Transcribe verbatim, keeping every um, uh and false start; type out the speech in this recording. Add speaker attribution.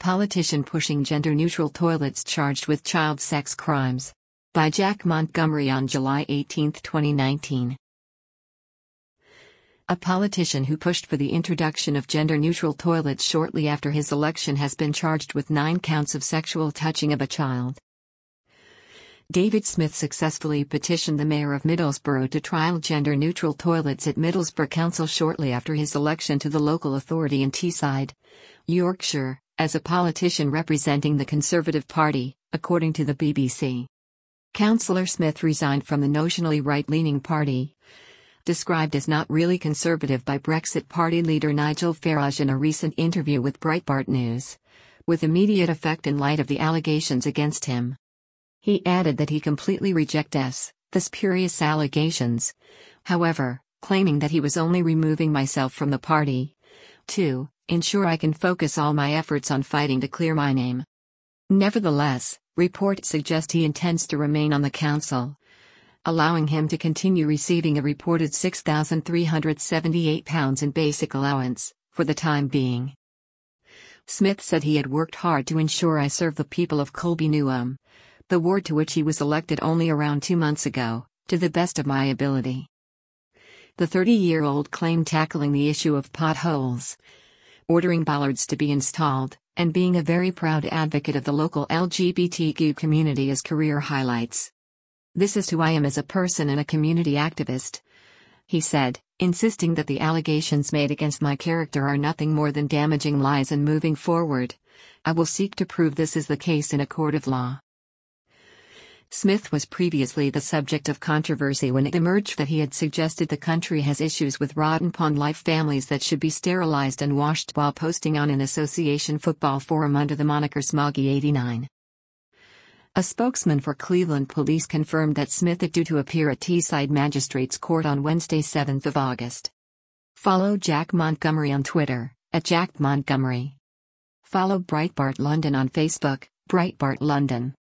Speaker 1: Politician pushing gender-neutral toilets charged with child sex crimes. By Jack Montgomery on July eighteenth, twenty nineteen. A politician who pushed for the introduction of gender-neutral toilets shortly after his election has been charged with nine counts of sexual touching of a child. David Smith successfully petitioned the mayor of Middlesbrough to trial gender-neutral toilets at Middlesbrough Council shortly after his election to the local authority in Teesside, Yorkshire, as a politician representing the Conservative Party, according to the B B C. Councillor Smith resigned from the notionally right-leaning party, described as not really conservative by Brexit Party leader Nigel Farage in a recent interview with Breitbart News, with immediate effect in light of the allegations against him. He added that he completely rejects the spurious allegations, however, claiming that he was only removing myself from the party to ensure I can focus all my efforts on fighting to clear my name. Nevertheless, reports suggest he intends to remain on the council, allowing him to continue receiving a reported six thousand three hundred seventy-eight pounds in basic allowance, for the time being. Smith said he had worked hard to ensure I serve the people of Colby Newham, the ward to which he was elected only around two months ago, to the best of my ability. The thirty-year-old claimed tackling the issue of potholes, ordering bollards to be installed, and being a very proud advocate of the local L G B T Q community as career highlights. "This is who I am as a person and a community activist," he said, insisting that the allegations made against my character are nothing more than damaging lies, and moving forward, I will seek to prove this is the case in a court of law. Smith was previously the subject of controversy when it emerged that he had suggested the country has issues with rotten pond life families that should be sterilized and washed, while posting on an association football forum under the moniker Smoggy eighty-nine. A spokesman for Cleveland Police confirmed that Smith is due to appear at Teesside Magistrates Court on Wednesday, seventh of August. Follow Jack Montgomery on Twitter, at Jack Montgomery. Follow Breitbart London on Facebook, Breitbart London.